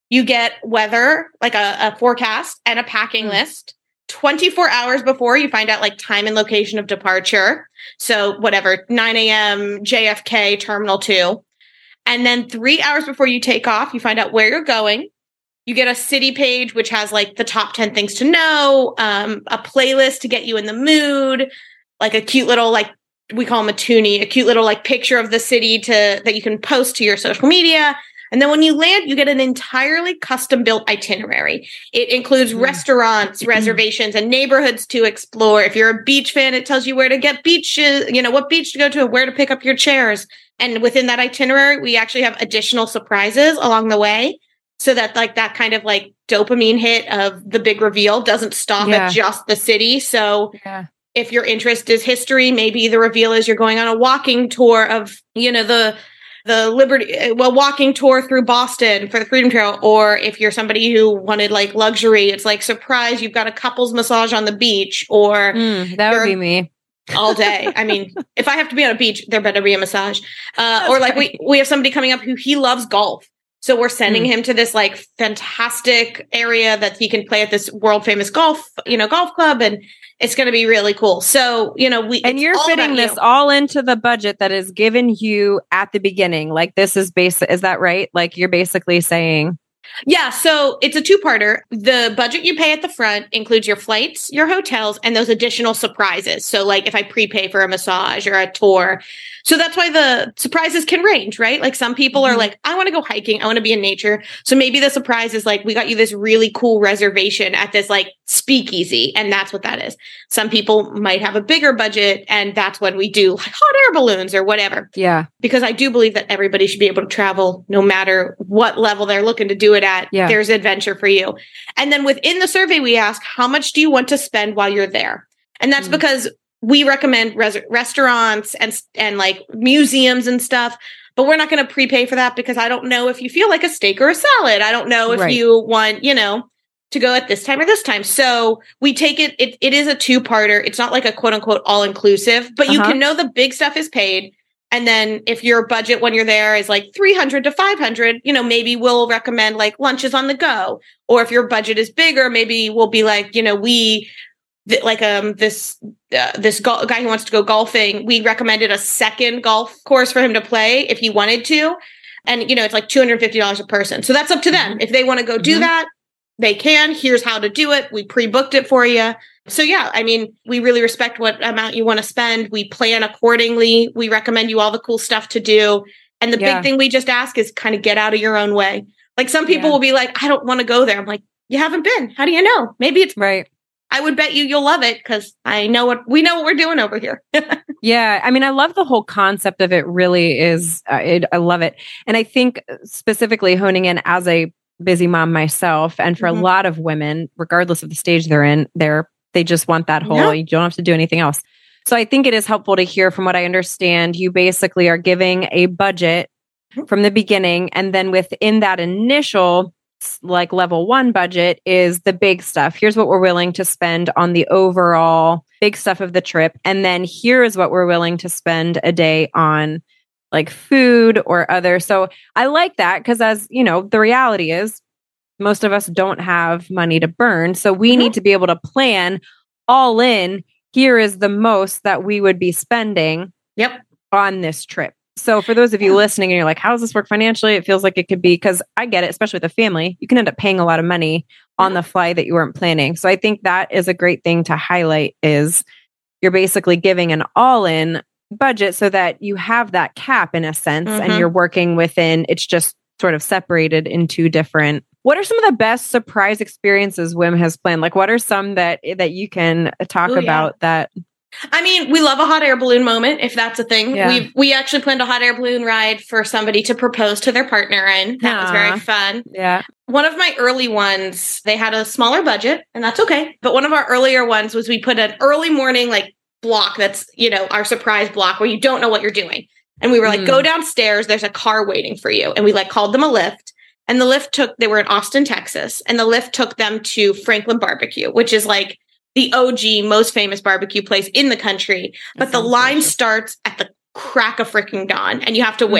You get weather, like a, a forecast and a packing mm. list. twenty-four hours before, you find out like time and location of departure. So whatever, nine a.m. J F K Terminal two. And then three hours before you take off, you find out where you're going. You get a city page, which has like the top ten things to know, um, a playlist to get you in the mood, like a cute little, like we call them a toonie, a cute little like picture of the city to that you can post to your social media. And then when you land, you get an entirely custom built itinerary. It includes mm. restaurants, reservations, and neighborhoods to explore. If you're a beach fan, it tells you where to get beaches, you know, what beach to go to, where to pick up your chairs. And within that itinerary, we actually have additional surprises along the way so that like that kind of like dopamine hit of the big reveal doesn't stop yeah. at just the city. So yeah. if your interest is history, maybe the reveal is you're going on a walking tour of, you know, the the Liberty, well, walking tour through Boston for the Freedom Trail. Or if you're somebody who wanted like luxury, it's like, surprise, you've got a couples massage on the beach. Or mm, that would be me all day. I mean, if I have to be on a beach, there better be a massage. Uh, or like we, we have somebody coming up who he loves golf. So we're sending mm. him to this like fantastic area that he can play at this world famous golf, you know, golf club. And it's going to be really cool. So, you know, we, and you're fitting this you. all into the budget that is given you at the beginning. Like this is basic. Is that right? Like you're basically saying. Yeah. So it's a two-parter. The budget you pay at the front includes your flights, your hotels, and those additional surprises. So like if I prepay for a massage or a tour. So that's why the surprises can range, right? Like some people mm-hmm. are like, I want to go hiking. I want to be in nature. So maybe the surprise is like, we got you this really cool reservation at this like speakeasy. And that's what that is. Some people might have a bigger budget. And that's when we do like hot air balloons or whatever. Yeah. Because I do believe that everybody should be able to travel no matter what level they're looking to do it at. Yeah. There's adventure for you. And then within the survey, we ask, how much do you want to spend while you're there? And that's mm. because we recommend res- restaurants and and like museums and stuff, but we're not going to prepay for that because I don't know if you feel like a steak or a salad. I don't know if right. you want, you know, to go at this time or this time. So we take it, it, it is a two-parter. It's not like a quote unquote all-inclusive, but uh-huh. you can know the big stuff is paid. And then if your budget when you're there is like three hundred to five hundred, you know, maybe we'll recommend like lunches on the go. Or if your budget is bigger, maybe we'll be like, you know, we th- like um this uh, this go- guy who wants to go golfing, we recommended a second golf course for him to play if he wanted to. And, you know, it's like two hundred fifty dollars a person. So that's up to them. If they want to go do mm-hmm. that, they can. Here's how to do it. We pre-booked it for you. So yeah, I mean, we really respect what amount you want to spend. We plan accordingly. We recommend you all the cool stuff to do. And the yeah. big thing we just ask is kind of get out of your own way. Like some people yeah. will be like, I don't want to go there. I'm like, you haven't been. How do you know? Maybe it's right. I would bet you you'll love it because I know what we know what we're doing over here. Yeah. I mean, I love the whole concept of it really is. Uh, it, I love it. And I think specifically honing in as a busy mom myself, and for mm-hmm. a lot of women, regardless of the stage they're in, they're They just want that whole, yeah. you don't have to do anything else. So I think it is helpful to hear from what I understand. You basically are giving a budget from the beginning. And then within that initial, like level one budget is the big stuff. Here's what we're willing to spend on the overall big stuff of the trip. And then here's what we're willing to spend a day on like food or other. So I like that because as you know, the reality is, most of us don't have money to burn. So we mm-hmm. need to be able to plan all in. Here is the most that we would be spending yep. on this trip. So for those of you yeah. listening and you're like, how does this work financially? It feels like it could be, because I get it, especially with a family, you can end up paying a lot of money on the fly that you weren't planning. So I think that is a great thing to highlight is you're basically giving an all-in budget so that you have that cap in a sense mm-hmm. and you're working within, it's just sort of separated into different. What are some of the best surprise experiences W I M has planned? Like, what are some that that you can talk Ooh, about yeah. that? I mean, we love a hot air balloon moment, if that's a thing. Yeah. We we actually planned a hot air balloon ride for somebody to propose to their partner in. That Aww. was very fun. Yeah. One of my early ones, they had a smaller budget, and that's okay. But one of our earlier ones was we put an early morning, like, block that's, you know, our surprise block where you don't know what you're doing. And we were like, mm. go downstairs, there's a car waiting for you. And we, like, called them a Lyft. And the Lyft took, they were in Austin, Texas, and the Lyft took them to Franklin Barbecue, which is like the O G, most famous barbecue place in the country. But the line delicious. starts at the crack of freaking dawn, and you have to mm. wait.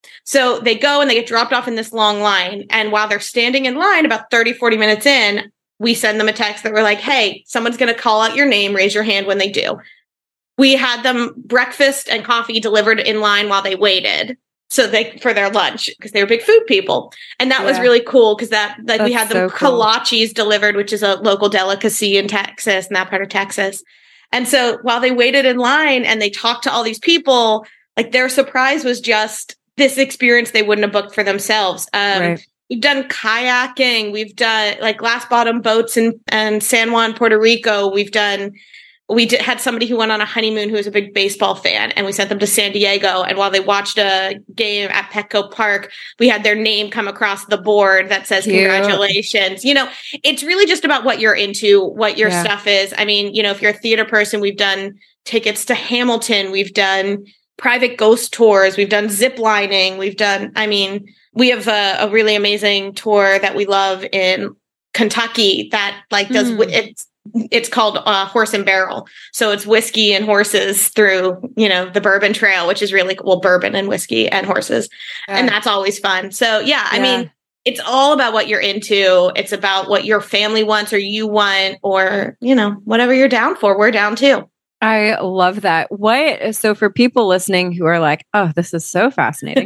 So they go and they get dropped off in this long line. And while they're standing in line, about thirty, forty minutes in, we send them a text that we're like, hey, someone's going to call out your name. Raise your hand when they do. We had them breakfast and coffee delivered in line while they waited. So they for their lunch because they were big food people. And that yeah. was really cool because that like That's we had them so cool. kolaches delivered, which is a local delicacy in Texas, in that part of Texas. And so while they waited in line and they talked to all these people, like their surprise was just this experience they wouldn't have booked for themselves. Um, right. We've done kayaking. We've done like glass bottom boats in, in San Juan, Puerto Rico. We've done, we did, had somebody who went on a honeymoon who was a big baseball fan, and we sent them to San Diego. And while they watched a game at Petco Park, we had their name come across the board that says, Cute. Congratulations. You know, it's really just about what you're into, what your yeah. stuff is. I mean, you know, if you're a theater person, we've done tickets to Hamilton. We've done private ghost tours. We've done zip lining. We've done, I mean, we have a, a really amazing tour that we love in Kentucky that like does, mm. it's, it's called uh, Horse and Barrel. So it's whiskey and horses through, you know, the Bourbon Trail, which is really cool. Well, bourbon and whiskey and horses. Yeah. And that's always fun. So yeah, I yeah. mean, it's all about what you're into. It's about what your family wants or you want, or, you know, whatever you're down for, we're down too. I love that. What, so for people listening who are like, oh, this is so fascinating.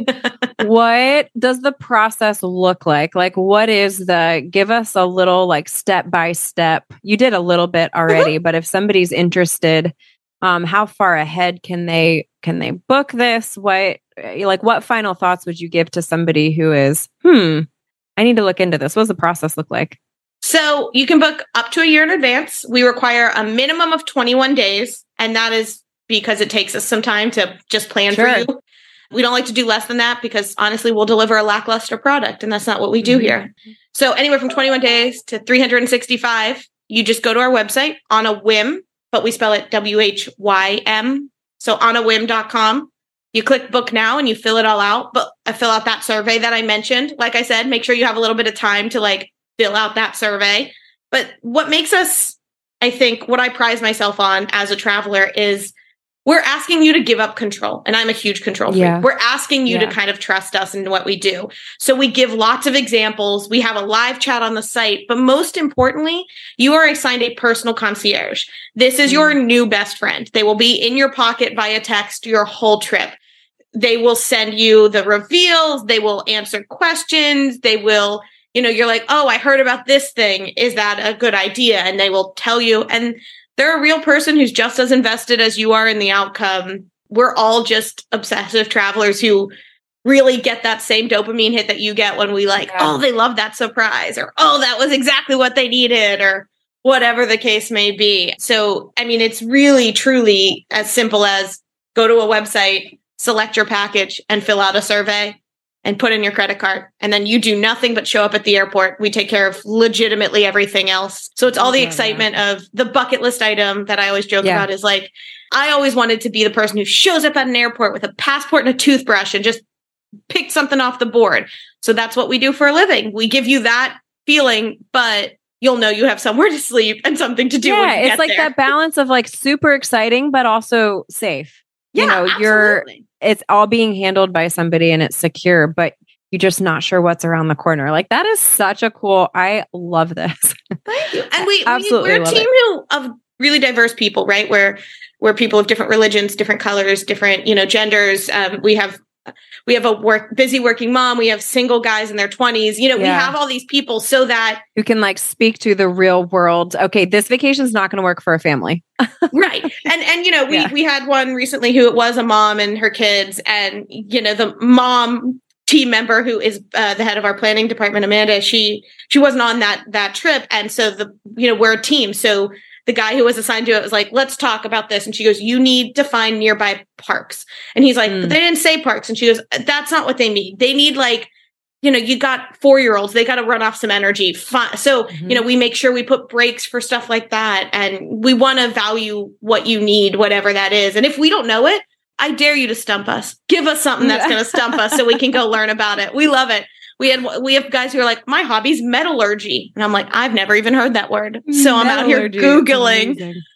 What does the process look like? Like, what is the, give us a little like step by step. You did a little bit already, but if somebody's interested, um, how far ahead can they, can they book this? What, like what final thoughts would you give to somebody who is, hmm, I need to look into this. What does the process look like? So you can book up to a year in advance. We require a minimum of twenty-one days. And that is because it takes us some time to just plan sure. for you. We don't like to do less than that because honestly, we'll deliver a lackluster product. And that's not what we do mm-hmm. here. So anywhere from twenty-one days to three hundred sixty-five, you just go to our website on a whim, but we spell it W H Y M. So on a whim dot com. You click book now and you fill it all out. But I fill out that survey that I mentioned. Like I said, make sure you have a little bit of time to like fill out that survey. But what makes us, I think, what I prize myself on as a traveler is we're asking you to give up control. And I'm a huge control freak. Yeah. We're asking you yeah. to kind of trust us in what we do. So we give lots of examples. We have a live chat on the site. But most importantly, you are assigned a personal concierge. This is mm. your new best friend. They will be in your pocket via text your whole trip. They will send you the reveals. They will answer questions. They will... You know, you're like, oh, I heard about this thing. Is that a good idea? And they will tell you. And they're a real person who's just as invested as you are in the outcome. We're all just obsessive travelers who really get that same dopamine hit that you get when we like, yeah. oh, they love that surprise, or, oh, that was exactly what they needed, or whatever the case may be. So, I mean, it's really, truly as simple as go to a website, select your package, and fill out a survey. And put in your credit card. And then you do nothing but show up at the airport. We take care of legitimately everything else. So it's all the excitement of the bucket list item that I always joke yeah. about is like, I always wanted to be the person who shows up at an airport with a passport and a toothbrush and just pick something off the board. So that's what we do for a living. We give you that feeling, but you'll know you have somewhere to sleep and something to do. Yeah, when you it's get like there. That balance of like super exciting, but also safe. Yeah, you know, absolutely. you're, it's all being handled by somebody and it's secure, but you're just not sure what's around the corner. Like that is such a cool, I love this. Thank you. And we, we we're a team who, of really diverse people, right? Where, where people of different religions, different colors, different, you know, genders. Um, we have, we have a work, busy working mom. We have single guys in their twenties. You know, yeah. we have all these people so that you can like speak to the real world. Okay, this vacation is not going to work for a family. Right. And, and, you know, we, yeah. we had one recently who it was a mom and her kids, and, you know, the mom team member who is uh, the head of our planning department, Amanda, she, she wasn't on that, that trip. And so the, you know, we're a team. So the guy who was assigned to it was like, let's talk about this. And she goes, you need to find nearby parks. And he's like, mm. but they didn't say parks. And she goes, that's not what they need. They need like, you know, you got four-year-olds, they got to run off some energy. Fun. So, mm-hmm. you know, we make sure we put breaks for stuff like that. And we want to value what you need, whatever that is. And if we don't know it, I dare you to stump us. Give us something that's going to stump us so we can go learn about it. We love it. We had we have guys who are like, my hobby's metallurgy. And I'm like, I've never even heard that word. So I'm out here Googling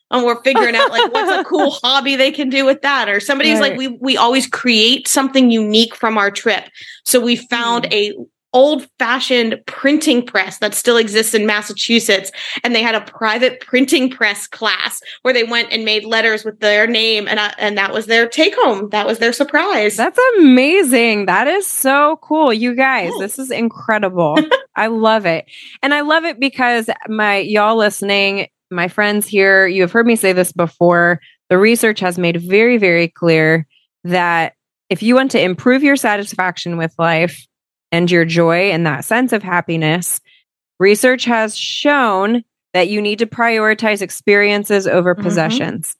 and we're figuring out like what's a cool hobby they can do with that. Or somebody's Right. like, we we always create something unique from our trip. So we found Mm. a old-fashioned printing press that still exists in Massachusetts, and they had a private printing press class where they went and made letters with their name, and I, and that was their take home. That was their surprise. That's amazing. That is so cool. You guys, this is incredible. I love it. And I love it because my y'all listening, my friends here, you have heard me say this before. The research has made very, very clear that if you want to improve your satisfaction with life and your joy and that sense of happiness, research has shown that you need to prioritize experiences over Mhm. possessions.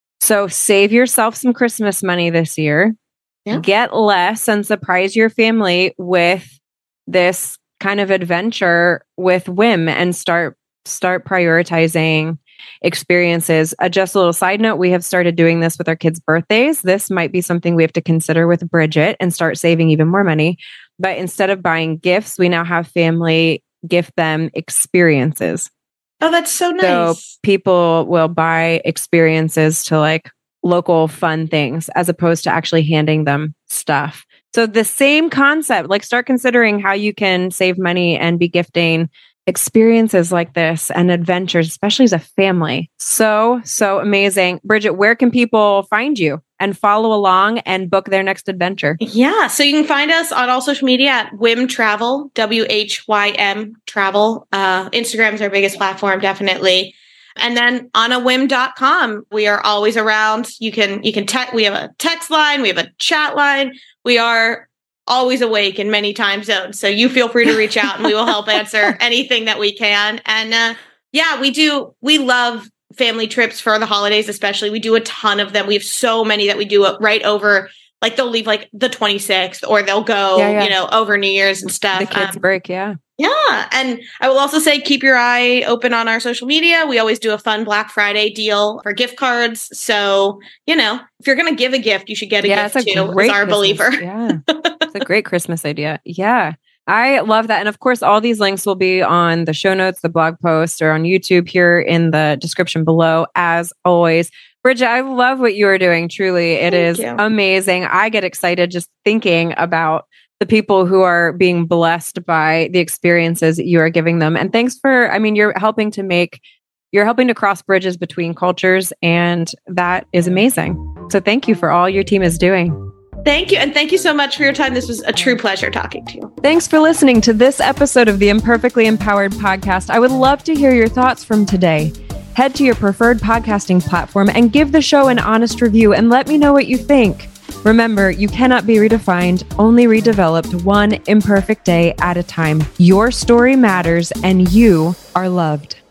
So save yourself some Christmas money this year. Yeah. Get less and surprise your family with this kind of adventure with whim and start start prioritizing experiences. Uh, just a little side note, we have started doing this with our kids' birthdays. This might be something we have to consider with Bridget and start saving even more money. But instead of buying gifts, we now have family gift them experiences. Oh, that's so nice. So people will buy experiences to like local fun things as opposed to actually handing them stuff. So the same concept, like start considering how you can save money and be gifting experiences like this and adventures, especially as a family. So, so amazing. Bridget, where can people find you and follow along and book their next adventure? Yeah. So you can find us on all social media at Whim Travel, W H Y M Travel. Uh, Instagram's our biggest platform, definitely. And then on a whim dot com, we are always around. You can, you can text, we have a text line, we have a chat line. We are always awake in many time zones. So you feel free to reach out and we will help answer anything that we can. And uh, yeah, we do, we love family trips for the holidays, especially. We do a ton of them. We have so many that we do it right over, like they'll leave like the twenty-sixth or they'll go, Yeah, yeah. you know, over New Year's and stuff. The kids Um, break, yeah. yeah. And I will also say, keep your eye open on our social media. We always do a fun Black Friday deal for gift cards. So, you know, if you're going to give a gift, you should get a Yeah, gift it's a too, great as our Christmas- believer. Yeah. It's a great Christmas idea. Yeah. I love that. And of course, all these links will be on the show notes, the blog post, or on YouTube here in the description below, as always. Bridget, I love what you are doing. Truly, it Thank is you. amazing. I get excited just thinking about the people who are being blessed by the experiences you are giving them. And thanks for, I mean, you're helping to make, you're helping to cross bridges between cultures. And that is amazing. So thank you for all your team is doing. Thank you. And thank you so much for your time. This was a true pleasure talking to you. Thanks for listening to this episode of the Imperfectly Empowered podcast. I would love to hear your thoughts from today. Head to your preferred podcasting platform and give the show an honest review and let me know what you think. Remember, you cannot be redefined, only redeveloped one imperfect day at a time. Your story matters and you are loved.